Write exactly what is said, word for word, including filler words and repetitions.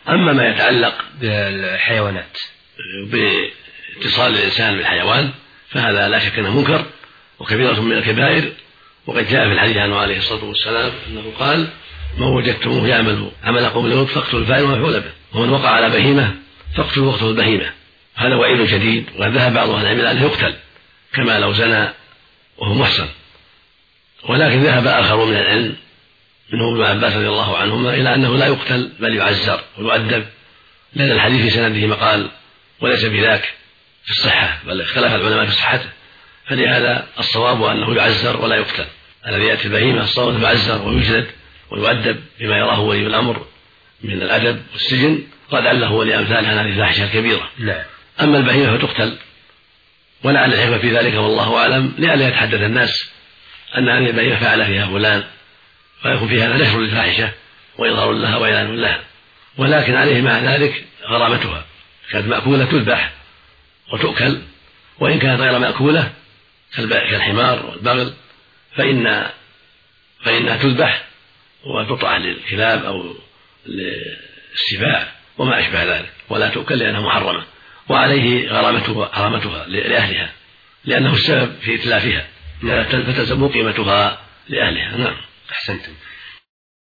أما ما يتعلق بالحيوانات باتصال الإنسان بالحيوان فهذا لا شك أنه منكر وكبيرة من الكبائر، وقد جاء في الحديث عنه عليه الصلاة والسلام أنه قال: من وجدتموه يعمل عمل قوم اليهود فاقتلوا الفاعل والمفعول به، ومن وقع على بهيمة فاقتلوا وقتلوا البهيمة. هذا وعيد شديد، وقد ذهب بعض أهل العلم إلى أنه يقتل كما لو زنى وهو محصن، ولكن ذهب آخر من العلم منهم ابن عباس رضي الله عنهما إلى أنه لا يقتل بل يعزر ويؤدب، لأن الحديث في سنده مقال وليس بذاك في الصحة، بل اختلف العلماء في صحته، فلهذا الصواب أنه يعزر ولا يقتل. الذي يأتي البهيمة الصواب أنه يعزر ويجلد ويؤدب بما يراه ولي الأمر من الأدب والسجن، قد عله ولي أمثالها عن هذه الفاحشة الكبيرة. لا. أما البهيمة فتقتل، ولعل الحكمة في ذلك والله أعلم لئلا يتحدث الناس أن هذه البهيمة فعل فيها فلان، ويكون في هذا نشر للفاحشة وإظهار لها وإعلان لها، ولكن عليه مع ذلك غرامتها، كانت مأكولة تذبح وتؤكل، وإن كانت غير مأكولة كالحمار والبغل فإن فإنها تذبح وتطرح للكلاب أو للسباع وما أشبه ذلك، ولا تؤكل لأنها محرمة، وعليه غرامتها, غرامتها لأهلها لأنه السبب في إتلافها، فتلزم قيمتها لأهلها. نعم. أحسنتم.